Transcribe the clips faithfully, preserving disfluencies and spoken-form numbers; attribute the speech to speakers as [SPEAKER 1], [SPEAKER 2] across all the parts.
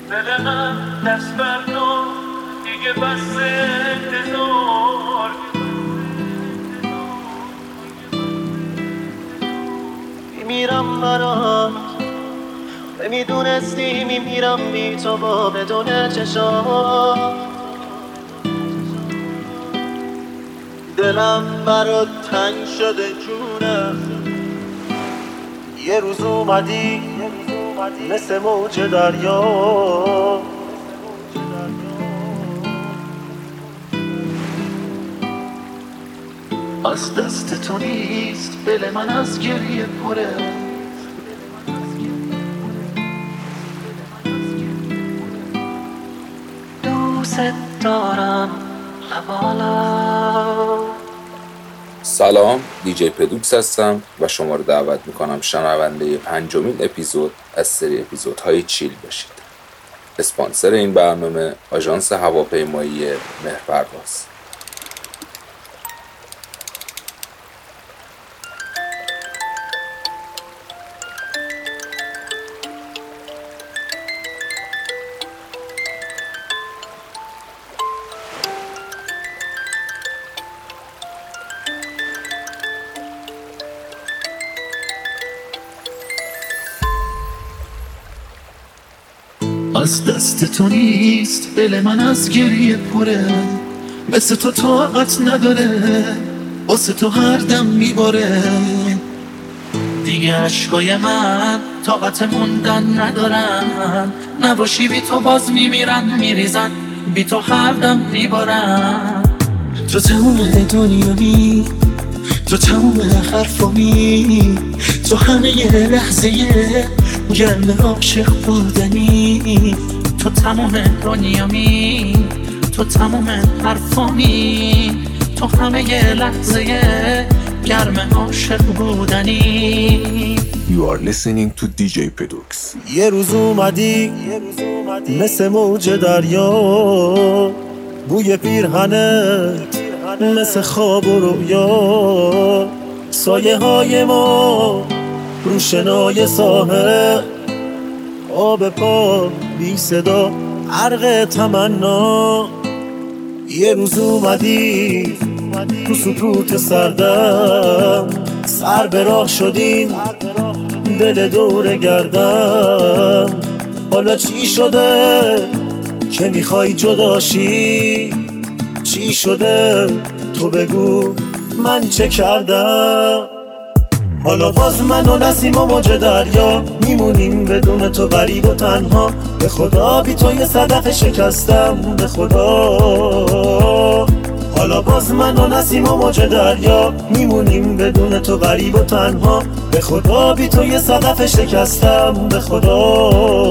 [SPEAKER 1] دل من دست بر تو دیگه بس انتظار میمیرم برات نمیدونستی میمیرم بی تو با بدون چشات دلم برات تنگ شده جونم یه روز اومدی مثل موج دریا از دست تو نیست دل من از گریه پره دوست دارم لبالا.
[SPEAKER 2] سلام، دیجی پدوکس هستم و شما رو دعوت میکنم شنونده پنجمین اپیزود از سری اپیزودهای چیل باشید. اسپانسر این برنامه آژانس هواپیمایی مهرپرواز.
[SPEAKER 1] از دست تو نیست دل من از گریه پره مثل تو طاقت نداره واسه تو هر دم میباره دیگه عشقای من طاقت موندن ندارن نباشی بی تو باز میمیرن میریزن بی تو هر دم میبارن تو تموم دنیایی تو تموم حرفامی تو همه یه لحظه گرم عاشق بودنی تو تموم دنیامی تو تموم حرفامی تو همه یه لحظه گرم عاشق بودنی.
[SPEAKER 3] You are listening to دیجی پدوکس.
[SPEAKER 1] یه روز اومدی مثل موج دریا بوی پیرهنت مثل خواب و رویا سایه های ما روشنای ساحل آب پا بی صدا عرق تمنا یه روز اومدی تو سکوت سردم سر به راه شدیم دل دور گردم حالا چی شده که میخوای جداشی چی شده تو بگو من چه کردم حالا باز من و نسیم و موج دریا میمونیم بدون تو غریب و تنها به خدا بی تو یه صدف شکستم به خدا حالا باز من و نسیم و موج دریا میمونیم بدون تو غریب و تنها به خدا بی تو یه صدف شکستم به خدا.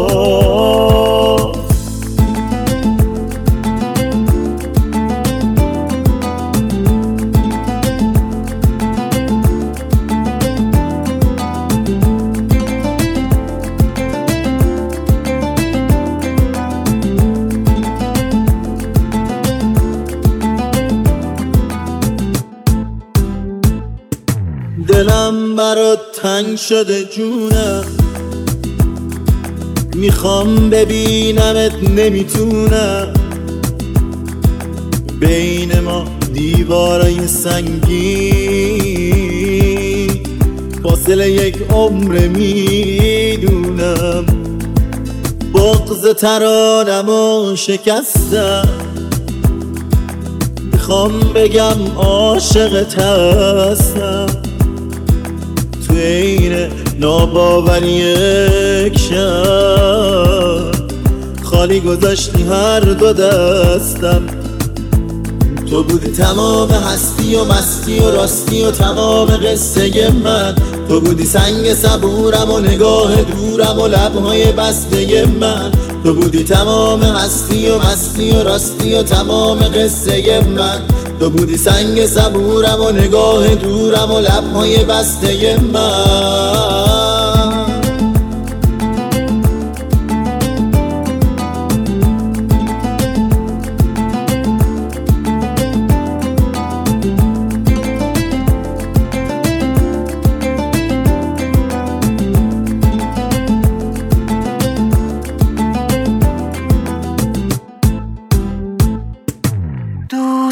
[SPEAKER 1] دلم برات تنگ شده جونم میخوام ببینمت نمیتونم بین ما دیوارای سنگین فاصله یک عمر میدونم بغض ترانمو شکستم میخوام بگم عاشقت هستم این ناباوری یک شب خالی گذاشتی هر دو دستم تو بودی تمام هستی و مستی و راستی و تمام قصه من تو بودی سنگ صبورم و نگاه دورم و لبهای بسته من تو بودی تمام هستی و مستی و راستی و تمام قصه من تو بودی سنگ صبورم و نگاه دورم و لبهای بسته من.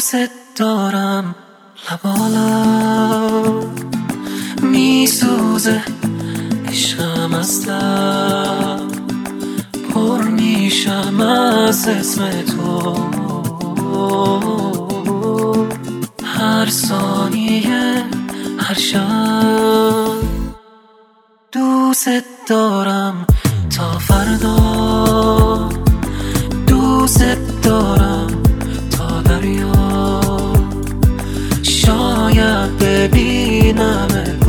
[SPEAKER 4] دوست دارم لبالا میسوزه عشقم اصلا پر میشم از اسم تو هر ثانیه هر شب دوست دارم تا فردا دوست دارم تا دریا شاید ببینم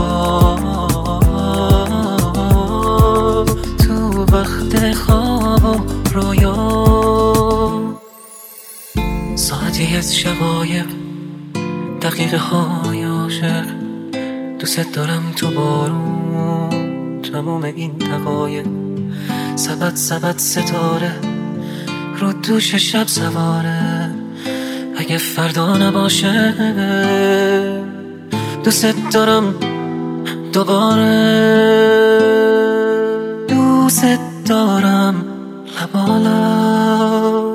[SPEAKER 4] باز تو وقت خواب و رویا ساعتی از شقایق دقیقه های عاشق دوست دارم تو بارون تمام این دقایق سبت سبت ستاره رو دوش شب سواره اگه فردا نباشه دوست دارم دوباره دوست دارم لبالا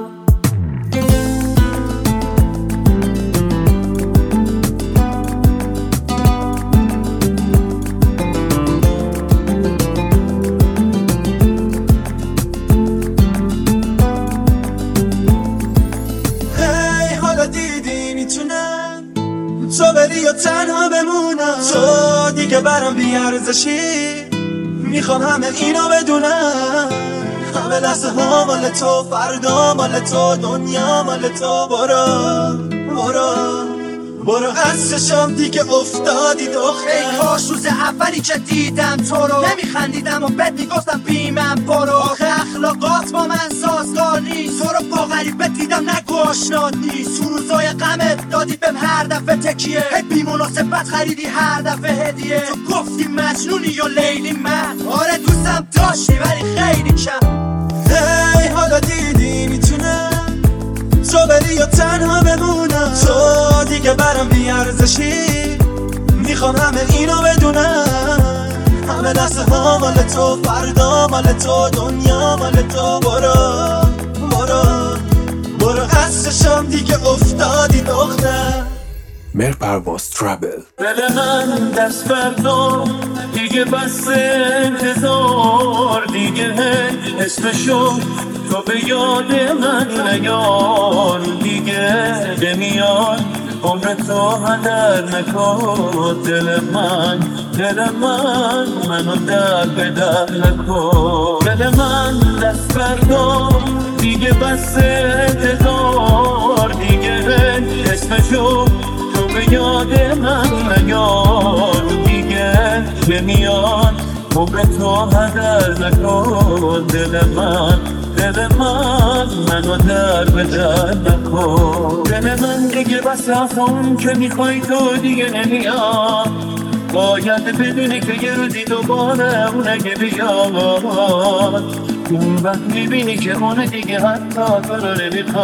[SPEAKER 1] تو بری یا تنها بمونم تو دیگه برام بیارزشی میخوام همه اینو بدونم همه لحظه ها مال تو فردا مال تو دنیا مال تو برو برو برو از چشم دیگه افتادی دختر
[SPEAKER 5] ای کاش روز اولی که دیدم تو رو نمیخندیدم و بد میگفتم بیمم برو آخه اخلاقات با من سازگار نیست تو رو با غریبه دیدم نگو آشنات نیست تو روزای غمت دادی بهم هر دفعه تکیه هی بی مناسبت خریدی هر دفعه هدیه تو گفتی مجنونی یا لیلی من آره دوستم داشتی ولی خیلی کم
[SPEAKER 1] هی حالا دیدی میتونم تو بری یا تنها بمونم تو دیگه برام بیارزشی میخوام همه اینو بدونم همه لحظه ها مال تو فردا مال تو دنیا مال تو برو برو برو از چشم دیگه افتادی دختر
[SPEAKER 3] مرپرواز ترابل
[SPEAKER 6] دل من دست فردا دیگه بس انتظار دیگه اسمشو تو به یاد من نیار دیگه نمیاد عمر تو هدر نکن دل من دل من منو در بدر نکن دل من دست فردا دیگه بس انتظار دیگه اسمشو تو به یاد من نیار دیگه نمیاد عمر تو هدر نکن دل من دل من منو در بدر نکن دل من دیگه بس رفتم که میخوای تو دیگه نمیاد باید بدونی که یه روزی دوباره اون اگه بیاد اون وقت میبینی که اون دیگه حتی تو رو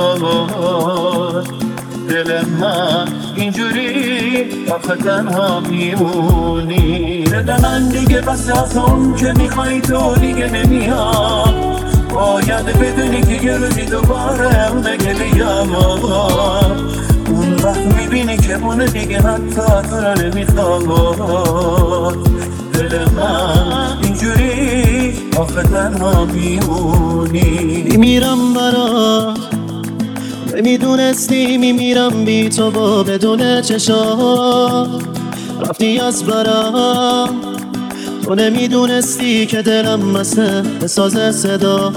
[SPEAKER 6] نمیخواد دل من اینجوری آخه تنها میمونی دل من دیگه بس رفتم که میخوای تو دیگه نمیاد باید بدونی که یه روزی دوباره اون اگه بیاد اون وقت میبینی که اون دیگه حتی تو رو نمیخواد دل من اینجوری آخه تنها میمونی
[SPEAKER 1] میمیرم برات نمیدونستی میمیرم بی تو با بدون چشات رفتی از برام تو نمیدونستی که دلم مثل بساز صدا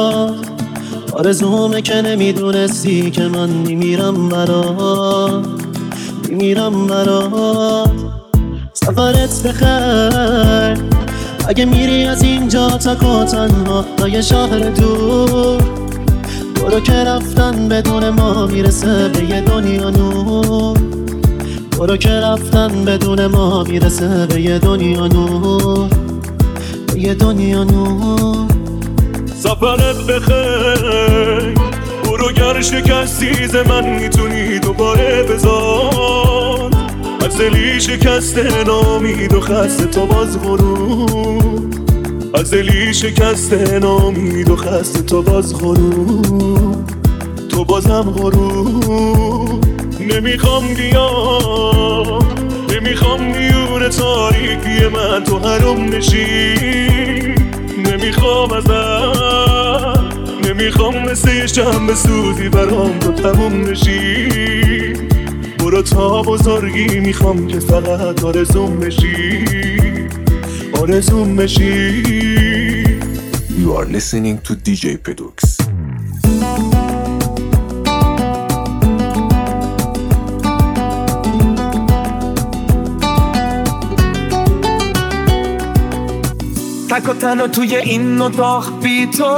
[SPEAKER 1] آرزومه که نمیدونستی که من میمیرم برات میمیرم برات سفرت بخیر اگه میری از اینجا تک و تنها تا یه شهر دور برو که رفتن بدون ما میرسه به یه دنیا نور برو که رفتن بدون ما میرسه به یه دنیا نور به یه دنیا نور
[SPEAKER 7] سفرت بخیر برو گر شکستی ز من میتونی دوباره بذار از دلی شکسته نامید و خسته تو باز غروب از دلی شکسته نامید و خسته تو باز غروب تو بازم غروب نمیخوام بیام، نمیخوام میون تاریکی من تو حروم بشی، نمیخوام ازت، نمیخوام مثل یه شمع سوزی برام تو تموم بشی. برو تا بزرگی میخوام که فقط آرزوم بشی، آرزوم بشی.
[SPEAKER 3] You are listening to دی جی Pedux.
[SPEAKER 8] تک و تنها توی این اتاق بی تو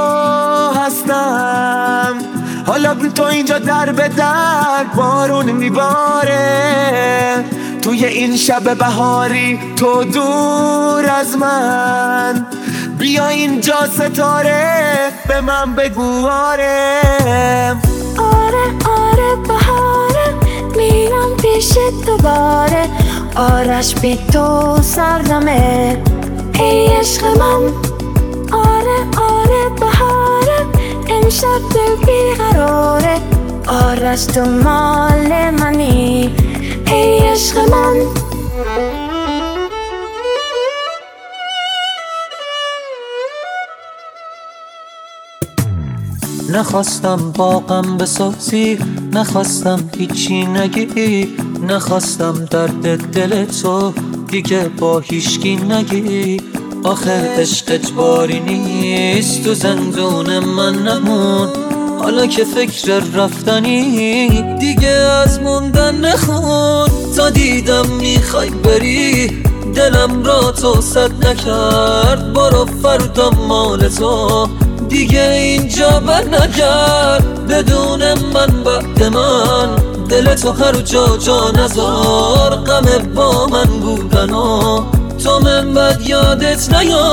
[SPEAKER 8] هستم، حالا بی تو اینجا در به در بارون میباره. توی این شب بهاری تو دور از من، بیا اینجا ستاره به من بگو آره.
[SPEAKER 9] آره آره بهاره میرم پیشت دوباره، آرش بی تو سردمه ای عشق من. آره آره بهاره امشب دل بیقراره، آرش تو مال منی ای عشق من.
[SPEAKER 4] نخواستم باقم بسازی، نخواستم هیچی نگی، نخواستم درد دل تو دیگه با هیچکی نگی. آخه عشق اجباری نیست، تو زندون من نمون، حالا که فکر رفتنی دیگه از موندن نخون. تا دیدم میخوای بری دلم را تو صد نکرد، برو فردا مال تو دیگه اینجا بر نگرد. بدون من بعد من دل تو هر جا جا نذار، غم با من بودن و تو من بد یادت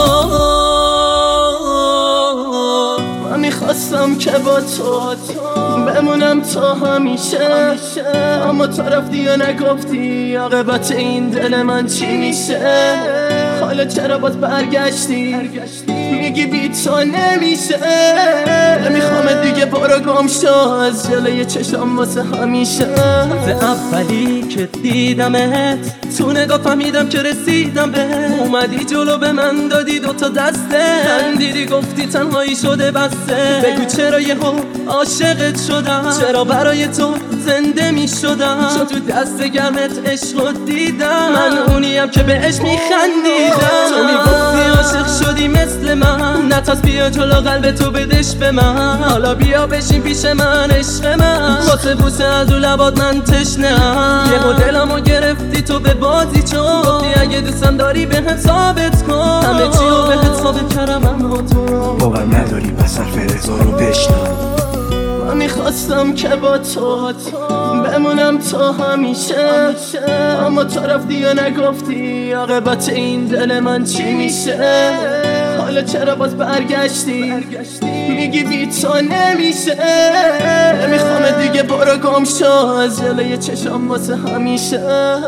[SPEAKER 4] نیار.
[SPEAKER 8] من میخواستم که با تو بمونم تا همیشه، اما تو رفتی و نگفتی عاقبت این دل من چی میشه. حالا چرا باز برگشتی میگی بی تو نمیشه. نمیخوام دیگه برو گم شو از جلوی چشم واسه همیشه.
[SPEAKER 10] از اولی که دیدمت تو نگاه فهمیدم که رسیدم به، اومدی جلو به من دادی دوتا دسته، خندیدی گفتی تنهایی شده بسته. بگو چرا یهو عاشقت شدم، چرا برای تو زنده می شدم، چون تو دست گرمت عشقو دیدم. من اونیم که بهش میخندیدم، تو میگفتی عاشق شدی مثل من، نتاز بیا جلو قلب تو بدش به من. حالا بیا بشین پیش من عشق من، واسه بوسه از رو لبات من تشنه‌ام. یه دلمو گرفتی تو به بازی چون گفتی اگه دوستم داری بهم ثابت کن، همه چی رو بهت ثابت کردم اما تو
[SPEAKER 3] باور نداری پس حرف رضا رو بشنو.
[SPEAKER 8] من میخواستم که با تو بمونم تا همیشه، اما تو رفتی و نگفتی عاقبت این دل من چی میشه. حالا چرا باز برگشتی میگی بی تو نمیشه. نمیخوام دیگه برو گم شو از جلوی چشم واسه همیشه.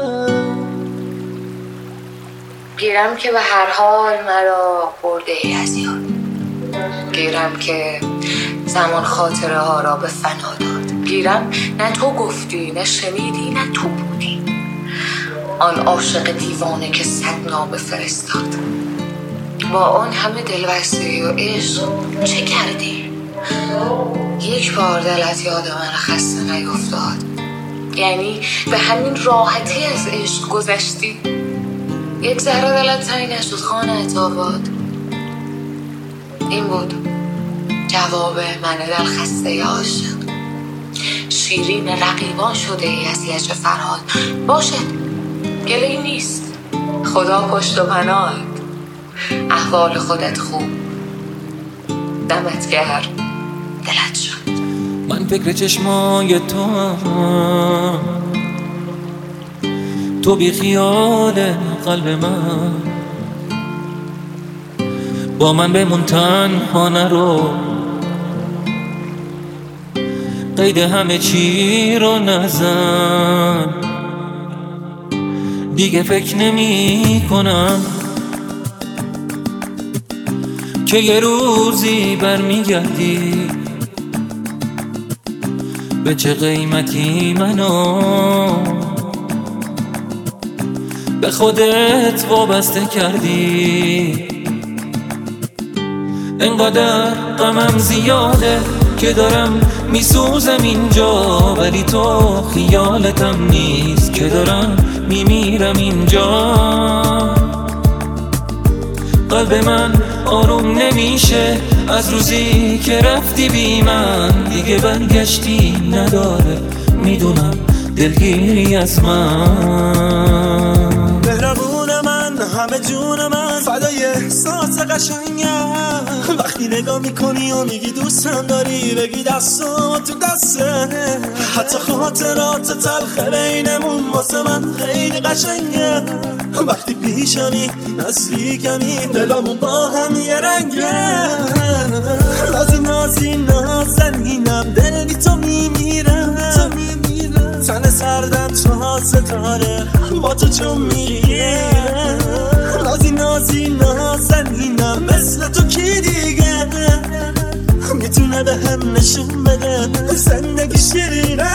[SPEAKER 11] گیرم که به هر حال مرا برده ای از یاد، گیرم که زمان خاطره ها را به فنا داد. گیرم نه تو گفتی نه شنیدی نه تو بودی، آن عاشق دیوانه که صد نامه فرستاد. با آن همه دلبستگی و عشق چه کردی؟ یک بار دلت یاد من خسته نیفتاد؟ یعنی به همین راحتی از عشق گذشتی؟ یک ذره دلت تنگ نشد خانه آباد؟ این بود جواب من دل خسته عاشق. شیرین رقیبان شده ای از لجه فرهاد، باشه گله‌ای نیست، خدا پشت و پناهت. احوال خودت خوب، دمت گرم، دلت شد.
[SPEAKER 4] من فکر چشمای تو هم، تو بی خیال قلب من، با من بمون تنها نرو، قید همه چی رو نزن. دیگه فکر نمی کنم که یه روزی برمیگردی، به چه قیمتی منو به خودت وابسته کردی. انقدر غمم زیاده که دارم میسوزم اینجا، ولی تو خیالتم نیست که دارم میمیرم اینجا. قلب من آروم نمیشه از روزی که رفتی بی من، دیگه برگشتی نداره میدونم دلگیری از من.
[SPEAKER 1] مهربون من همه جون من فدای احساس قشنگم، وقتی نگاه میکنی و میگی دوستم داری بگی دستم تو دسته، حتی خاطرات تلخ بینمون واسه من خیلی قشنگه. وقتی پیشمی نزدیکمی دلمون با هم یه رنگه، نازی نازی نازنینم دل بی تو میمیرم، تن سردم تو ستاره با تو چون میگه. نازی نازی نازنینم مثل تو کی دیگه میتونه به هم نشون بده زندگی شیرینه.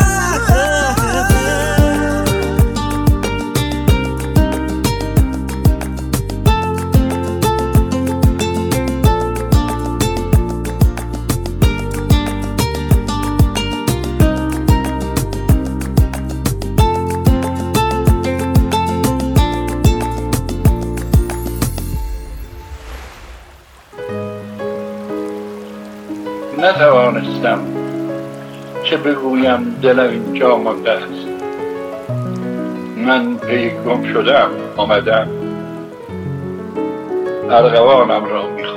[SPEAKER 12] نتوانستم چه بگویم، دلم اینجا مانده است. من پی گم شدم آمدم، ارغوانم را میخوام.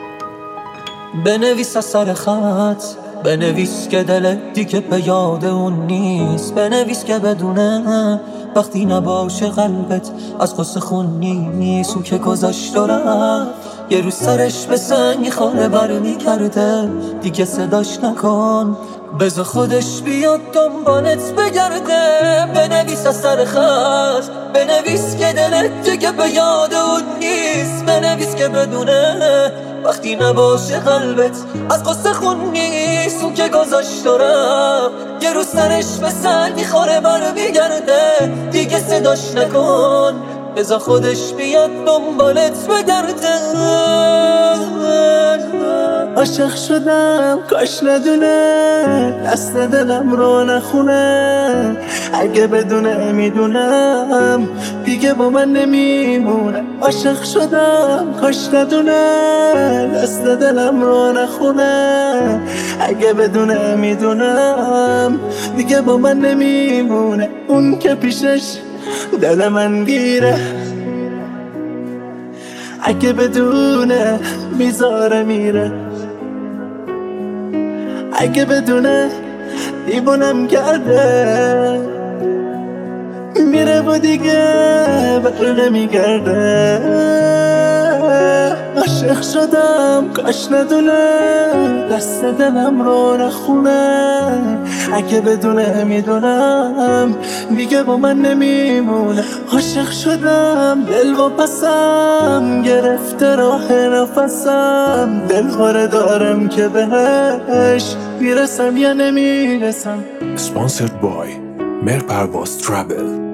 [SPEAKER 4] بنویس از سر خط، بنویس که دلت دیگه به یاد اون نیست، بنویس که بدونه وقتی نباشه قلبت از قصه خون نیست. اون که گذاشت و رفت یه روز سرش به سنگ خانه بر میکرده، دیگه صداش نکن بذار خودش بیاد دنبالت بگرده. بنویس از سر خط، بنویس که دلت دیگه به یاد اون نیست، بنویس که بدونه وقتی نباشه قلبت از قصه خون نیست. اون که گذاشت و رفت یه روز سرش به سنگ خانه بر میگرده، دیگه صداش نکن بذار خودش بیاد دنبالت بگرده.
[SPEAKER 8] عاشق شدم کاش ندونه دست دلم رو نخونه، اگه بدونه میدونم دیگه با من نمیمونه. عاشق شدم کاش ندونه دست دلم رو نخونه، اگه بدونه میدونم دیگه با من نمیمونه. اون که پیشش دل من گیره، اگه بدونه میذاره میره، اگه بدونه دیوونم کرده میره و دیگه بر نمیگرده. عاشق شدم کاش ندونه دست دلم رو نخونه، اگه بدونه میدونم دیگه با من نمیمونه. عاشق شدم دل و پسم گرفته راه نفسم، دل خوره دارم که بهش میرسم یا نمیرسم.
[SPEAKER 3] Sponsored by Mer Parvaz Travel.